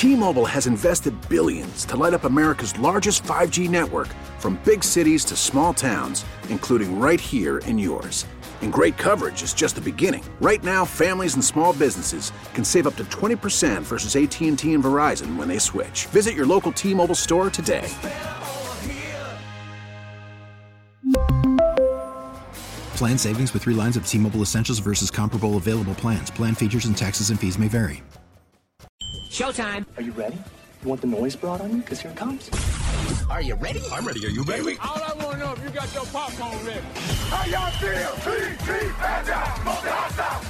T-Mobile has invested billions to light up America's largest 5G network, from big cities to small towns, including right here in yours. And great coverage is just the beginning. Right now, families and small businesses can save up to 20% versus AT&T and Verizon when they switch. Visit your local T-Mobile store today. Plan savings with 3 lines of T-Mobile Essentials versus comparable available plans. Plan features and taxes and fees may vary. Showtime. Are you ready? You want the noise brought on you? Because here it comes. Are you ready? I'm ready. Are you ready? All I want to know if you got your popcorn ready. How y'all feel? T, fans out. Move the house out.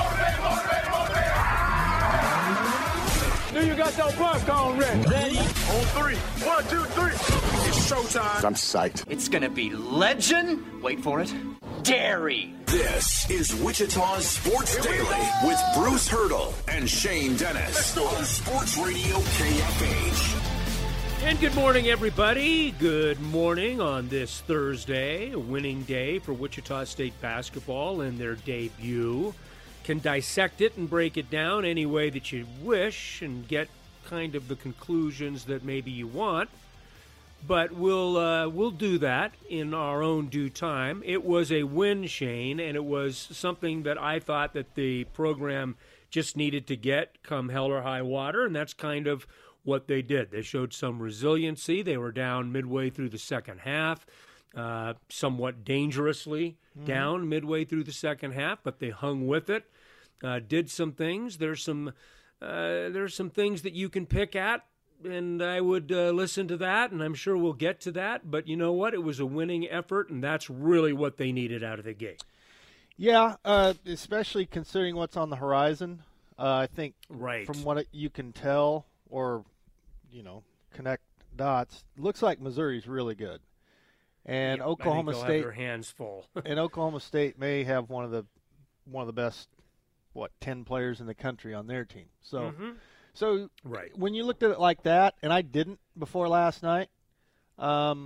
Do you got your popcorn ready? Ready. On 3. 1, 2, 3. It's showtime. I'm psyched. It's going to be legend. Wait for it. Dairy. This is Wichita's Sports Daily with Bruce Hurdle and Shane Dennis on Sports Radio KFH. And good morning, everybody. Good morning on this Thursday, a winning day for Wichita State basketball in their debut. Can dissect it and break it down any way that you wish and get kind of the conclusions that maybe you want. But we'll do that in our own due time. It was a win, Shane, and it was something that I thought that the program just needed to get come hell or high water, and that's kind of what they did. They showed some resiliency. They were down midway through the second half, somewhat dangerously down midway through the second half, but they hung with it, did some things. There's some things that you can pick at, and I would listen to that, and I'm sure we'll get to that. But you know what? It was a winning effort, and that's really what they needed out of the gate. Yeah, especially considering what's on the horizon. I think right. From what you can tell or, connect dots, looks like Missouri's really good. And yeah, Oklahoma I think State have their hands full. and Oklahoma State may have one of the best 10 players in the country on their team. So So right. When you looked at it like that, and I didn't before last night, then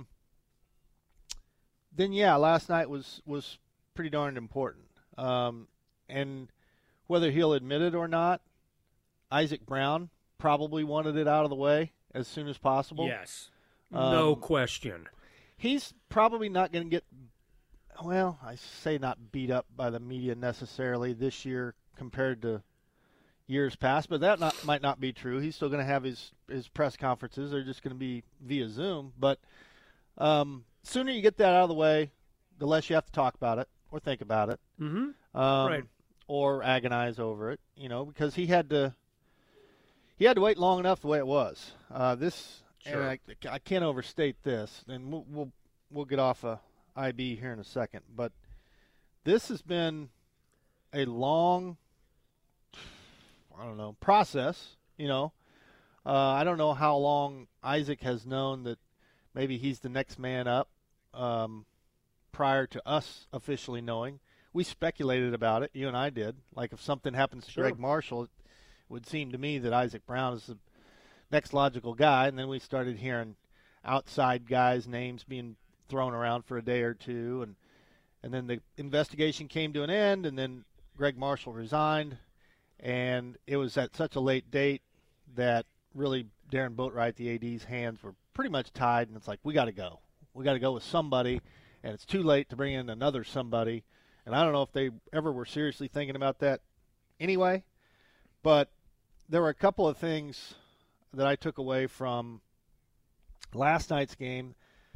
yeah, last night was pretty darn important. And whether he'll admit it or not, Isaac Brown probably wanted it out of the way as soon as possible. Yes, no question. He's probably not going to get, well, I say not beat up by the media necessarily this year compared to years past, but that might not be true. He's still going to have his press conferences. They're just going to be via Zoom. But sooner you get that out of the way, the less you have to talk about it or think about it, right, or agonize over it. Because he had to wait long enough the way it was. Sure. And I can't overstate this, and we'll get off of IB here in a second. But this has been a long, process, I don't know how long Isaac has known that maybe he's the next man up prior to us officially knowing. We speculated about it, you and I did. Like if something happens to Greg Marshall, it would seem to me that Isaac Brown is the next logical guy. And then we started hearing outside guys' names being thrown around for a day or two. And then the investigation came to an end, and then Greg Marshall resigned. And it was at such a late date that really Darren Boatwright, the AD's hands were pretty much tied, and it's like, we got to go. We got to go with somebody, and it's too late to bring in another somebody. And I don't know if they ever were seriously thinking about that anyway, but there were a couple of things that I took away from last night's game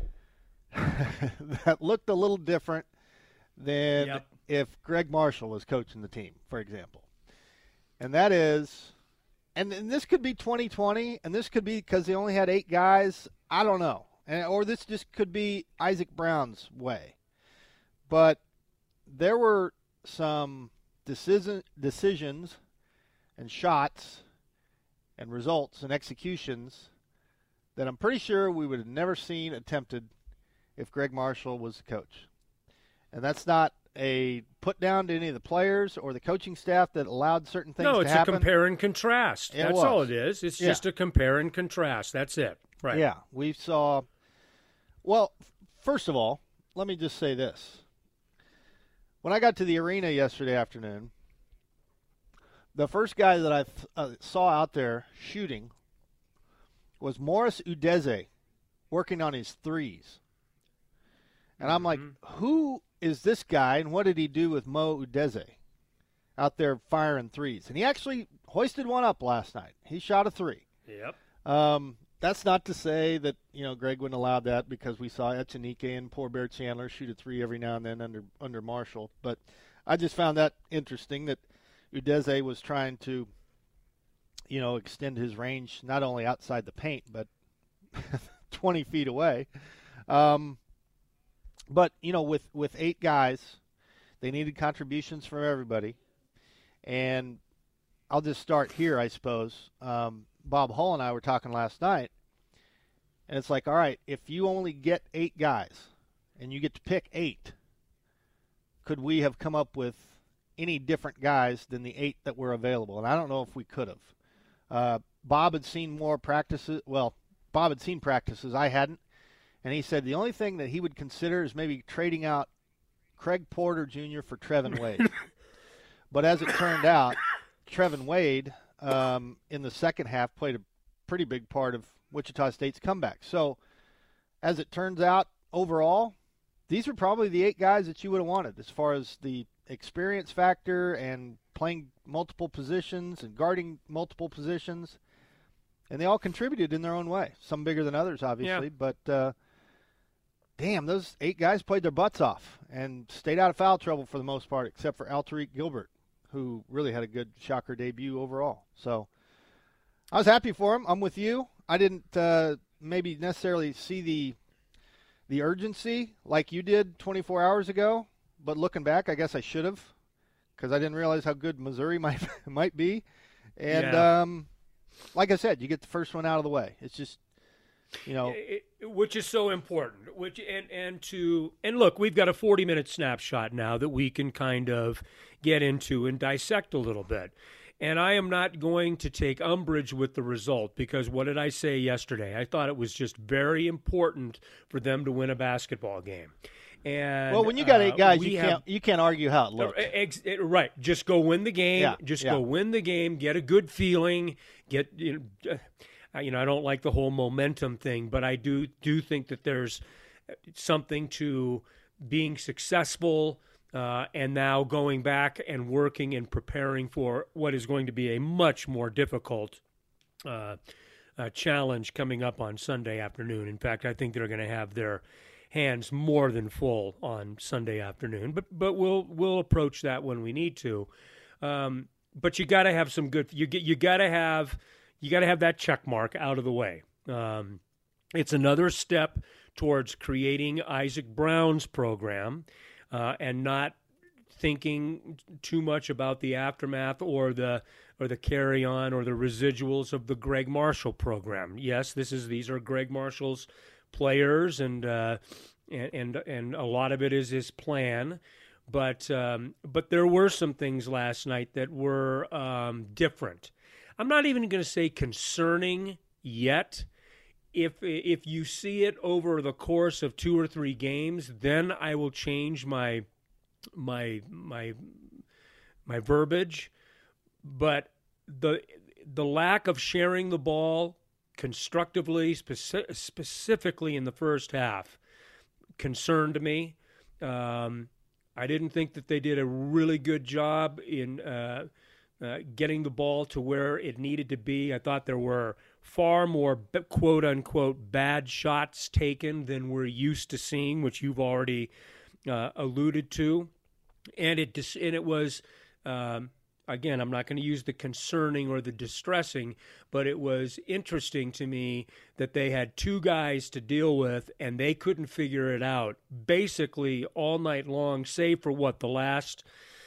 that looked a little different than if Greg Marshall was coaching the team, for example. And that is, and this could be 2020, and this could be because they only had 8 guys. I don't know. Or this just could be Isaac Brown's way. But there were some decisions and shots and results and executions that I'm pretty sure we would have never seen attempted if Greg Marshall was the coach. And that's not a put down to any of the players or the coaching staff that allowed certain things to happen. No, it's a compare and contrast. That's all it is. It's just a compare and contrast. That's it. Right. Yeah, we saw – well, first of all, let me just say this. When I got to the arena yesterday afternoon, the first guy that I saw out there shooting was Morris Udeze working on his threes. And I'm like, who is this guy, and what did he do with Mo Udeze out there firing threes? And he actually hoisted one up last night. He shot a three. Yep. That's not to say that, Greg wouldn't allow that, because we saw Echenike and Poor Bear Chandler shoot a three every now and then under Marshall. But I just found that interesting that Udeze was trying to, extend his range not only outside the paint, but 20 feet away. But, with 8 guys, they needed contributions from everybody. And I'll just start here, I suppose. Bob Hull and I were talking last night, and it's like, all right, if you only get 8 guys and you get to pick 8, could we have come up with any different guys than the 8 that were available? And I don't know if we could have. Bob had seen more practices. Well, Bob had seen practices. I hadn't. And he said the only thing that he would consider is maybe trading out Craig Porter Jr. for Trevin Wade. But as it turned out, Trevin Wade in the second half played a pretty big part of Wichita State's comeback. So as it turns out, overall, these are probably the 8 guys that you would have wanted as far as the experience factor and playing multiple positions and guarding multiple positions. And they all contributed in their own way. Some bigger than others, obviously. Yeah. But, damn, those 8 guys played their butts off and stayed out of foul trouble for the most part, except for Altariq Gilbert, who really had a good shocker debut overall. So I was happy for him. I'm with you. I didn't maybe necessarily see the urgency like you did 24 hours ago, but looking back, I guess I should have, because I didn't realize how good Missouri might be. And like I said, you get the first one out of the way. It's just, which is so important. And look, we've got a 40-minute snapshot now that we can kind of get into and dissect a little bit. And I am not going to take umbrage with the result, because what did I say yesterday? I thought it was just very important for them to win a basketball game. And well, when you got 8 guys, you can't argue how it looked. Right. Just go win the game. Go win the game. Get a good feeling. I don't like the whole momentum thing, but I do think that there's something to being successful and now going back and working and preparing for what is going to be a much more difficult challenge coming up on Sunday afternoon. In fact, I think they're going to have their hands more than full on Sunday afternoon, but we'll approach that when we need to. But you got to have some good. You got to have that check mark out of the way. It's another step towards creating Isaac Brown's program, and not thinking too much about the aftermath or the carry on or the residuals of the Greg Marshall program. Yes, these are Greg Marshall's players, and a lot of it is his plan, but there were some things last night that were different. I'm not even going to say concerning yet. If you see it over the course of 2 or 3 games, then I will change my verbiage. But the lack of sharing the ball constructively, specifically in the first half, concerned me. I didn't think that they did a really good job in getting the ball to where it needed to be. I thought there were far more quote-unquote bad shots taken than we're used to seeing, which you've already alluded to. And it was, again, I'm not going to use the concerning or the distressing, but it was interesting to me that they had 2 guys to deal with, and they couldn't figure it out basically all night long, save for the last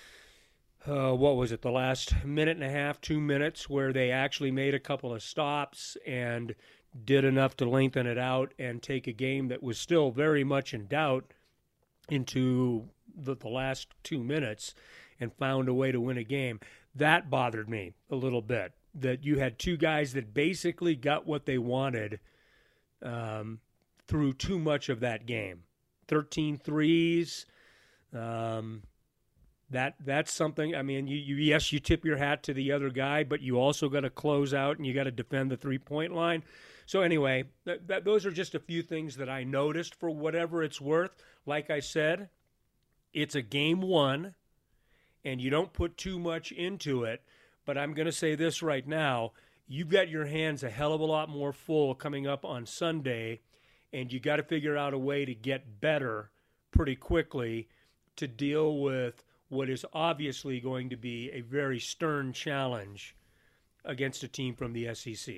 the last minute and a half, 2 minutes, where they actually made a couple of stops and did enough to lengthen it out and take a game that was still very much in doubt into the last 2 minutes and found a way to win a game. That bothered me a little bit, that you had 2 guys that basically got what they wanted through too much of that game. 13 threes, That's something. I mean, you tip your hat to the other guy, but you also got to close out and you got to defend the 3-point line. So anyway, those are just a few things that I noticed. For whatever it's worth, like I said, it's a game one, and you don't put too much into it. But I'm going to say this right now: you've got your hands a hell of a lot more full coming up on Sunday, and you got to figure out a way to get better pretty quickly to deal with what is obviously going to be a very stern challenge against a team from the SEC.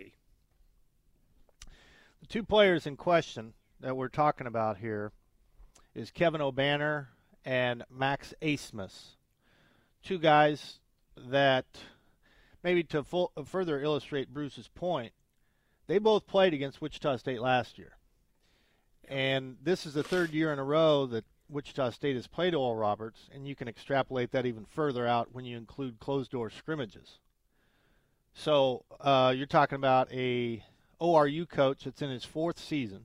The two players in question that we're talking about here is Kevin Obanor and Max Abmas. Two guys that, maybe to further illustrate Bruce's point, they both played against Wichita State last year. And this is the third year in a row that Wichita State has played Oral Roberts, and you can extrapolate that even further out when you include closed-door scrimmages. So you're talking about a ORU coach that's in his fourth season.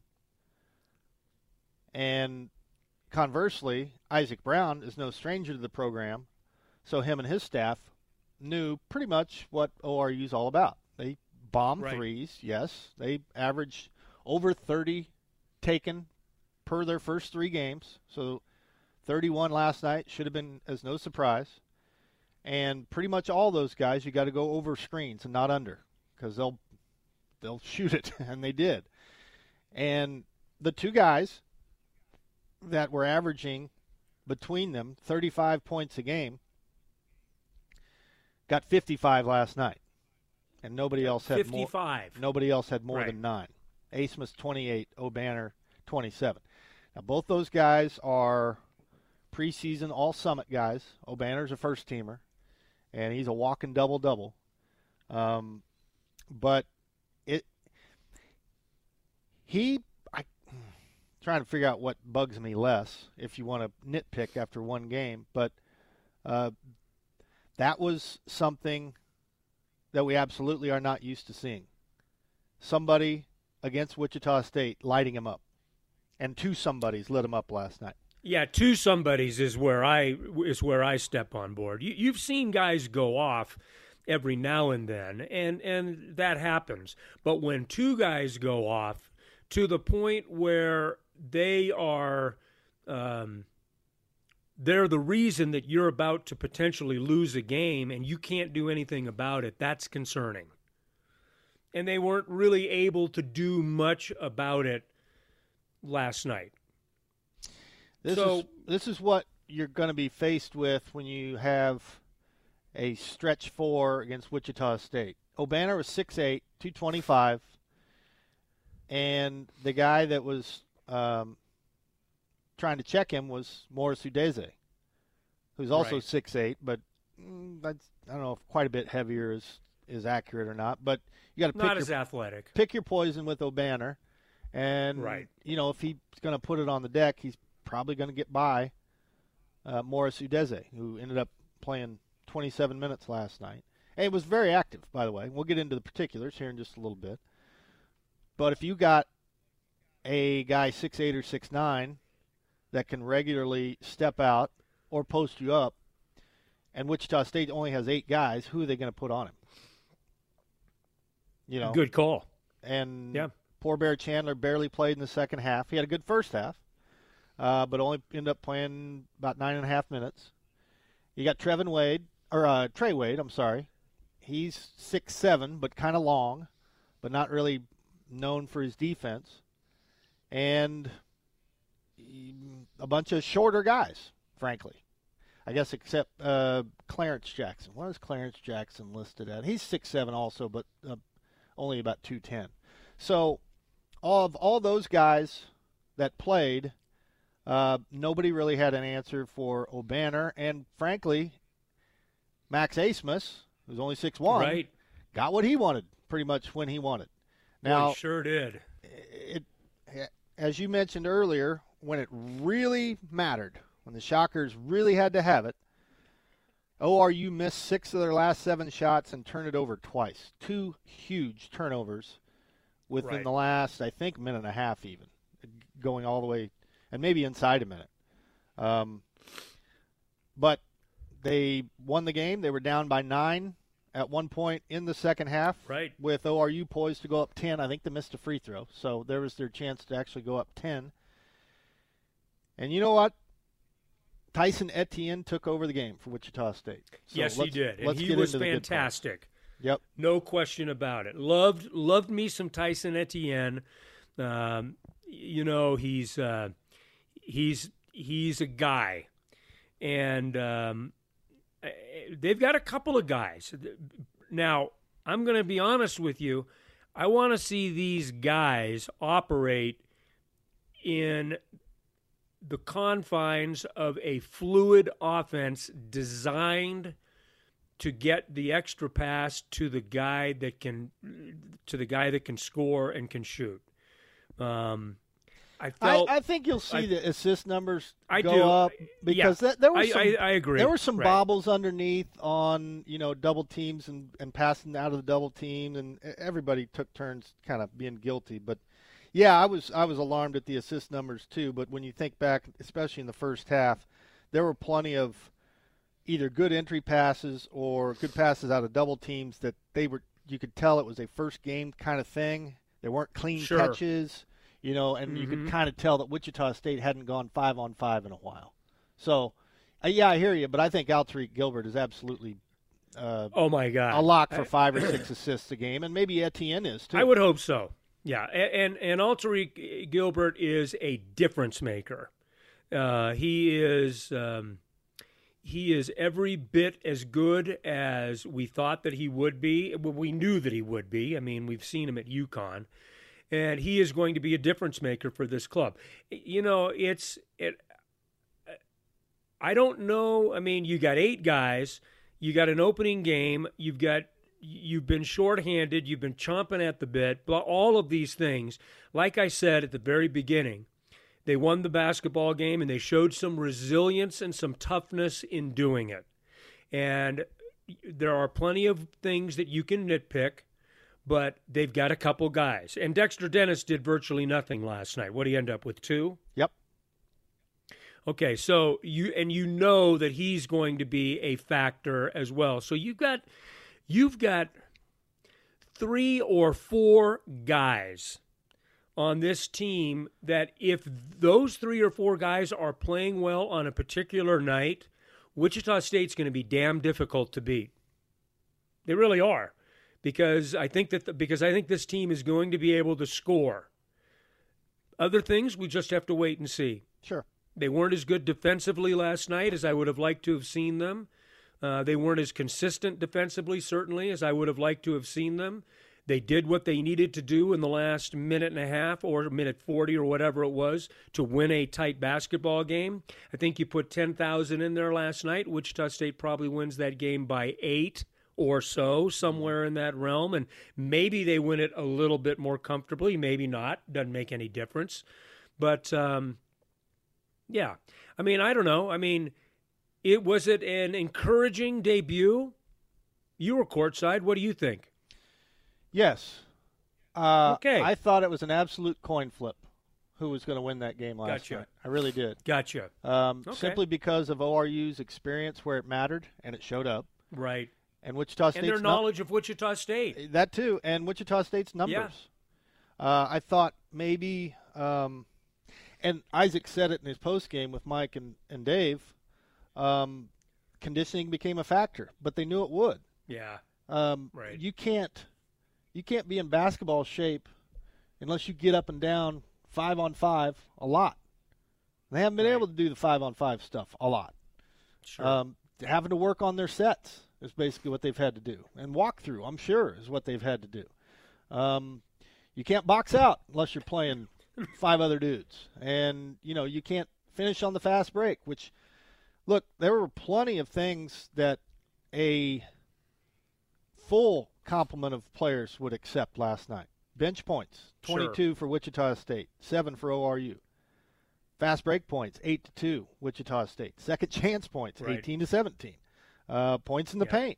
And conversely, Isaac Brown is no stranger to the program, so him and his staff knew pretty much what ORU is all about. They bomb threes, yes. They average over 30 taken per their first 3 games. So 31 last night should have been as no surprise. And pretty much all those guys, you got to go over screens and not under, because they'll shoot it, and they did. And the two guys that were averaging between them 35 points a game got 55 last night, and nobody else had 55. Nobody else had more than 9. Abmas 28, Obanor 27. Now both those guys are preseason All-Summit guys. Obanor's a first-teamer, and he's a walking double-double. But I'm trying to figure out what bugs me less, if you want to nitpick after one game, but that was something that we absolutely are not used to seeing. Somebody against Wichita State lighting him up. And 2 somebodies lit him up last night. Yeah, 2 somebodies is where I step on board. You've seen guys go off every now and then, and that happens. But when 2 guys go off to the point where they are they're the reason that you're about to potentially lose a game and you can't do anything about it, that's concerning. And they weren't really able to do much about it last night. This is what you're going to be faced with when you have a stretch 4 against Wichita State. Obanor was 6'8", 225, and the guy that was trying to check him was Morris Udeze, who's also 6'8", but that's, I don't know if quite a bit heavier is accurate or not. But you got to pick as athletic. Pick your poison with Obanor, and you know, if he's going to put it on the deck, he's probably going to get by Morris Udeze, who ended up playing 27 minutes last night. And it was very active, by the way. We'll get into the particulars here in just a little bit. But if you got a guy 6'8" or 6'9" that can regularly step out or post you up, and Wichita State only has 8 guys, who are they going to put on him? You know, good call. And poor Bear Chandler barely played in the second half. He had a good first half, but only ended up playing about 9.5 minutes. You got Trey Wade. I'm sorry. He's 6'7", but kind of long, but not really known for his defense. And a bunch of shorter guys, frankly. I guess except Clarence Jackson. What is Clarence Jackson listed at? He's 6'7" also, but only about 210. So of all those guys that played, nobody really had an answer for Obanor. And frankly, Max Abmas, who's only 6'1", got what he wanted pretty much when he wanted. Now, he sure did. As you mentioned earlier, when it really mattered, when the Shockers really had to have it, ORU missed 6 of their last 7 shots and turned it over twice. 2 huge turnovers within the last, I think, minute and a half even, going all the way, and maybe inside a minute. But They won the game. They were down by 9 at one point in the second half. Right. With ORU poised to go up 10. I think they missed a free throw, so there was their chance to actually go up 10. And you know what? Tyson Etienne took over the game for Wichita State. So yes, he did. And he was fantastic. Yep. No question about it. Loved me some Tyson Etienne. You know, he's a guy. And they've got a couple of guys. Now, I'm going to be honest with you. I want to see these guys operate in the confines of a fluid offense designed to get the extra pass to the guy that can score and can shoot. I think you'll see the assist numbers go up because yeah, there was I agree. There were some right. bobbles underneath on double teams and passing out of the double team, and everybody took turns kind of being guilty. But yeah, I was alarmed at the assist numbers too. But when you think back, especially in the first half, there were plenty of either good entry passes or good passes out of double teams that you could tell it was a first game kind of thing. They weren't clean catches. And you could kind of tell that Wichita State hadn't gone 5-on-5 in a while. So, yeah, I hear you, but I think Alterique Gilbert is absolutely oh my God, a lock for 5 or 6 assists a game, and maybe Etienne is too. I would hope so. Yeah, and Alterique Gilbert is a difference maker. He is every bit as good as we thought that he would be. Well, we knew that he would be. I mean, we've seen him at UConn. And he is going to be a difference maker for this club. I don't know. I mean, you got 8 guys. You got an opening game. You've been shorthanded. You've been chomping at the bit. All of these things. Like I said at the very beginning, they won the basketball game and they showed some resilience and some toughness in doing it. And there are plenty of things that you can nitpick. But they've got a couple guys. And Dexter Dennis did virtually nothing last night. What did he end up with, 2? Yep. Okay, so you know that he's going to be a factor as well. So you've got 3 or 4 guys on this team that if those 3 or 4 guys are playing well on a particular night, Wichita State's going to be damn difficult to beat. They really are. Because I think this team is going to be able to score. Other things, we just have to wait and see. Sure. They weren't as good defensively last night as I would have liked to have seen them. They weren't as consistent defensively, certainly, as I would have liked to have seen them. They did what they needed to do in the last minute and a half or minute 40 or whatever it was to win a tight basketball game. I think you put 10,000 in there last night. Wichita State probably wins that game by 8. Or so, somewhere in that realm, and maybe they win it a little bit more comfortably, maybe not, doesn't make any difference. But, yeah, I mean, I don't know. I mean, was it an encouraging debut? You were courtside. What do you think? Yes. Okay. I thought it was an absolute coin flip who was going to win that game last Gotcha. night. I really did. Gotcha. Okay. Simply because of ORU's experience where it mattered, and it showed up. Right. And Wichita State's and their knowledge of Wichita State. That too, and Wichita State's numbers. Yeah. I thought maybe, and Isaac said it in his postgame with Mike and Dave, conditioning became a factor, but they knew it would. Yeah. Right. You can't be in basketball shape unless you get up and down 5-on-5 a lot. They haven't been able to do the 5-on-5 stuff a lot. Sure. Having to work on their sets is basically what they've had to do. And walk through, I'm sure, is what they've had to do. You can't box out unless you're playing 5 other dudes. And, you can't finish on the fast break, which, look, there were plenty of things that a full complement of players would accept last night. Bench points, 22 for Wichita State, 7 for ORU. Fast break points, 8-2, Wichita State. Second chance points, 18-17. Points in the paint.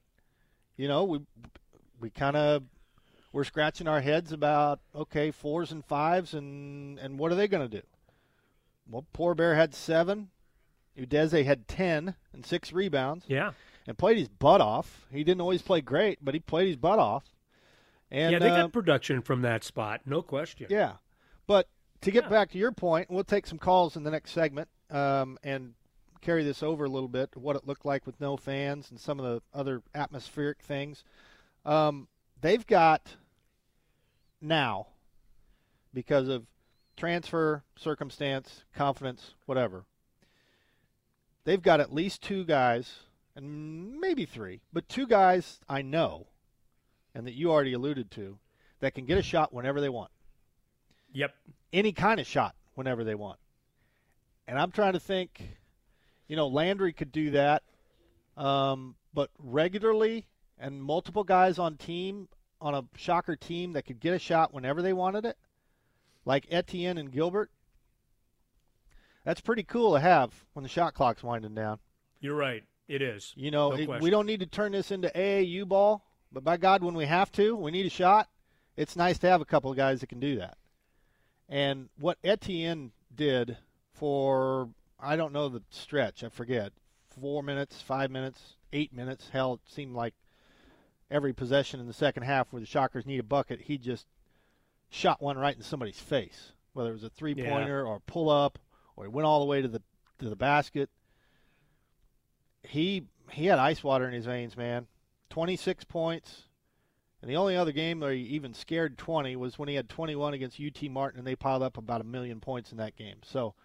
We kind of we're scratching our heads about, okay, 4s and 5s, and what are they going to do? Well, Poor Bear had 7. Udeze had 10 and 6 rebounds. Yeah. And played his butt off. He didn't always play great, but he played his butt off. And, yeah, they got production from that spot, no question. Yeah. But to get back to your point, we'll take some calls in the next segment and carry this over a little bit, what it looked like with no fans and some of the other atmospheric things. They've got now, because of transfer, circumstance, confidence, whatever, they've got at least 2 guys, and maybe 3, but 2 guys I know, and that you already alluded to, that can get a shot whenever they want. Yep. Any kind of shot whenever they want. And I'm trying to think, Landry could do that, but regularly and multiple guys on a Shocker team that could get a shot whenever they wanted it, like Etienne and Gilbert, that's pretty cool to have when the shot clock's winding down. You're right. It is. We don't need to turn this into AAU ball, but by God, when we have to, we need a shot, it's nice to have a couple of guys that can do that. And what Etienne did for, I don't know the stretch, I forget, 4 minutes, 5 minutes, 8 minutes, hell, it seemed like every possession in the second half where the Shockers need a bucket, he just shot one right in somebody's face, whether it was a three-pointer or a pull-up, or he went all the way to the basket. He had ice water in his veins, man. 26 points. And the only other game where he even scared 20 was when he had 21 against UT Martin, and they piled up about 1 million points in that game. So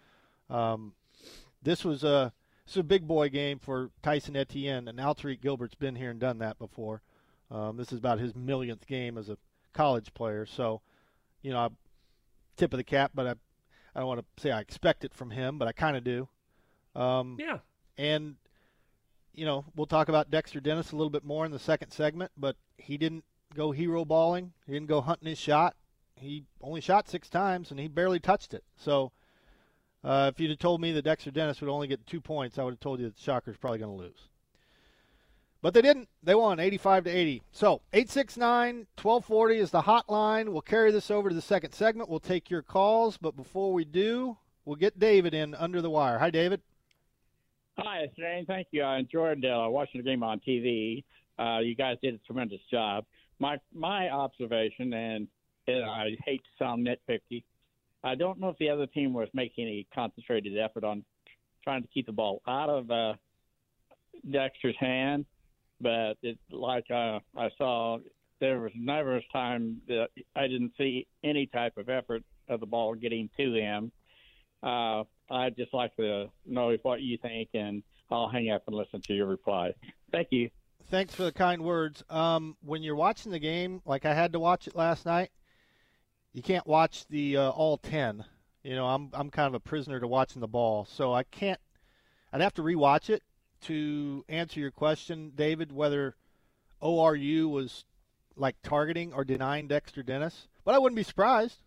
this was a big boy game for Tyson Etienne, and Alterique Gilbert's been here and done that before. This is about his 1,000th game as a college player. So, tip of the cap, but I don't want to say I expect it from him, but I kind of do. Yeah. And, we'll talk about Dexter Dennis a little bit more in the second segment, but he didn't go hero balling. He didn't go hunting his shot. He only shot 6 times, and he barely touched it. So if you'd have told me that Dexter Dennis would only get 2 points, I would have told you that the Shockers probably going to lose. But they didn't. They won 85-80. So 869-1240 is the hotline. We'll carry this over to the second segment. We'll take your calls. But before we do, we'll get David in under the wire. Hi, David. Hi, Shane. Thank you. I enjoyed watching the game on TV. You guys did a tremendous job. My observation, and I hate to sound nitpicky, I don't know if the other team was making any concentrated effort on trying to keep the ball out of Dexter's hand, but I saw, there was never a time that I didn't see any type of effort of the ball getting to him. I'd just like to know what you think, and I'll hang up and listen to your reply. Thank you. Thanks for the kind words. When you're watching the game, like I had to watch it last night, you can't watch the all 10. I'm kind of a prisoner to watching the ball, so I'd have to rewatch it to answer your question, David, whether ORU was like targeting or denying Dexter Dennis. But I wouldn't be surprised.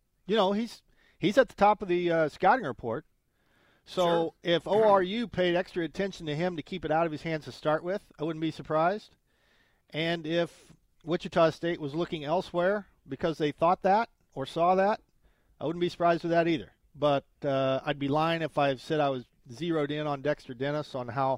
He's at the top of the scouting report. So Sure. If ORU paid extra attention to him to keep it out of his hands to start with, I wouldn't be surprised. And if Wichita State was looking elsewhere because they thought that or saw that, I wouldn't be surprised with that either. But I'd be lying if I said I was zeroed in on Dexter Dennis on how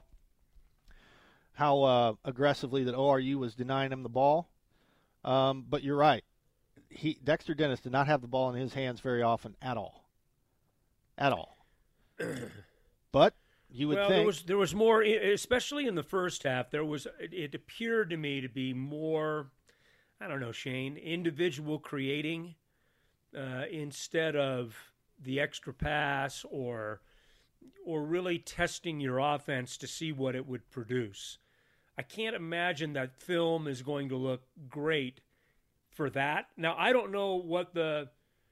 aggressively that ORU was denying him the ball. But you're right. Dexter Dennis did not have the ball in his hands very often at all. At all. But you would think there was more, especially in the first half. It appeared to me to be more, I don't know, Shane, individual creating instead of the extra pass or really testing your offense to see what it would produce. I can't imagine that film is going to look great for that. Now, I don't know what the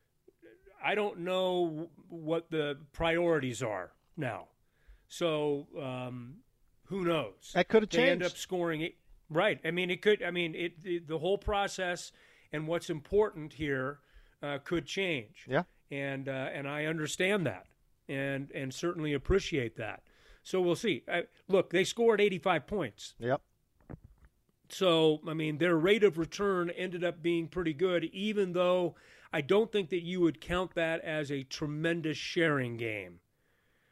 priorities are now. So who knows? That could have changed. They end up scoring it. Right. I mean, it could. I mean, the whole process and what's important here could change. Yeah. And I understand that and certainly appreciate that. So we'll see. Look, they scored 85 points. Yep. So, I mean, their rate of return ended up being pretty good, even though I don't think that you would count that as a tremendous sharing game.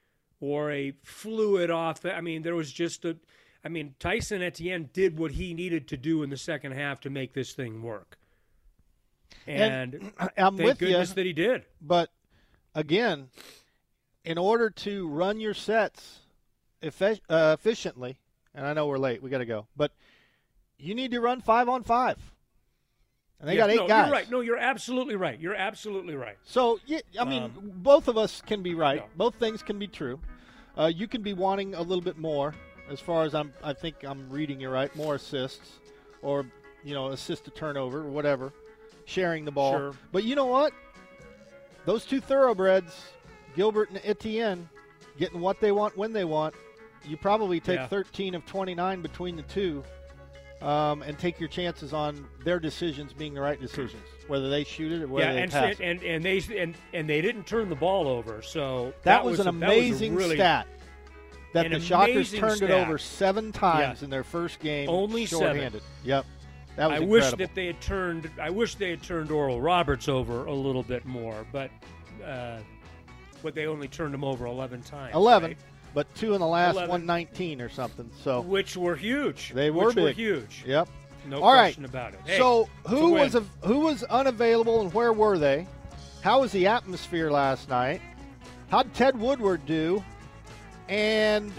or a fluid offense. I mean, there was just Tyson Etienne did what he needed to do in the second half to make this thing work. And I'm thank with goodness you, that he did. But, again, in order to run your sets efficiently, and I know we're late, we got to go, but you need to run 5-on-5. And they got 8 guys. You're right. No, you're absolutely right. You're absolutely right. So, I mean, both of us can be right. No. Both things can be true. You can be wanting a little bit more, as far as I think I'm reading you right, more assists or, assist to turnover or whatever, sharing the ball. Sure. But you know what? Those two thoroughbreds, Gilbert and Etienne, getting what they want when they want. You probably take 13 of 29 between the two. And take your chances on their decisions being the right decisions, whether they shoot it or whether they pass it. And they didn't turn the ball over, so that was an amazing stat. That the Shockers turned it over 7 times in their first game, only shorthanded. 7. Yep, that was I incredible. wish they had turned Oral Roberts over a little bit more, but they only turned him over 11 times. 11. Right? But 2 in the last 119 or something. So which were huge. They were big. Were huge. Yep. No All question right. about it. Hey, so who was unavailable and where were they? How was the atmosphere last night? How did Ted Woodward do? And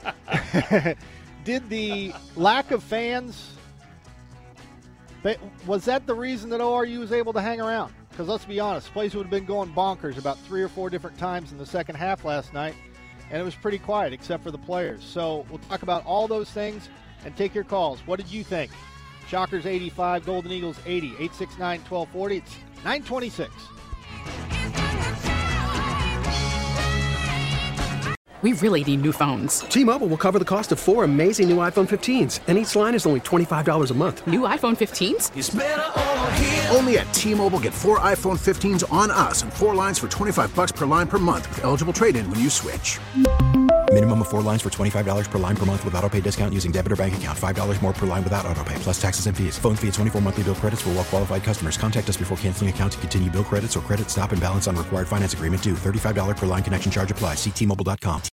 did the lack of fans, was that the reason that ORU was able to hang around? Because let's be honest, the place would have been going bonkers about 3 or 4 different times in the second half last night. And it was pretty quiet except for the players. So we'll talk about all those things and take your calls. What did you think? Shockers 85, Golden Eagles 80, 869-1240. It's 9:26. We really need new phones. T-Mobile will cover the cost of 4 amazing new iPhone 15s, and each line is only $25 a month. New iPhone 15s? It's better over here. Only at T-Mobile, get 4 iPhone 15s on us and 4 lines for $25 per line per month with eligible trade-in when you switch. Minimum of 4 lines for $25 per line per month with autopay discount using debit or bank account. $5 more per line without autopay, plus taxes and fees. Phone fee at 24 monthly bill credits for well-qualified customers. Contact us before canceling account to continue bill credits or credit stop and balance on required finance agreement due. $35 per line connection charge applies. See T-Mobile.com.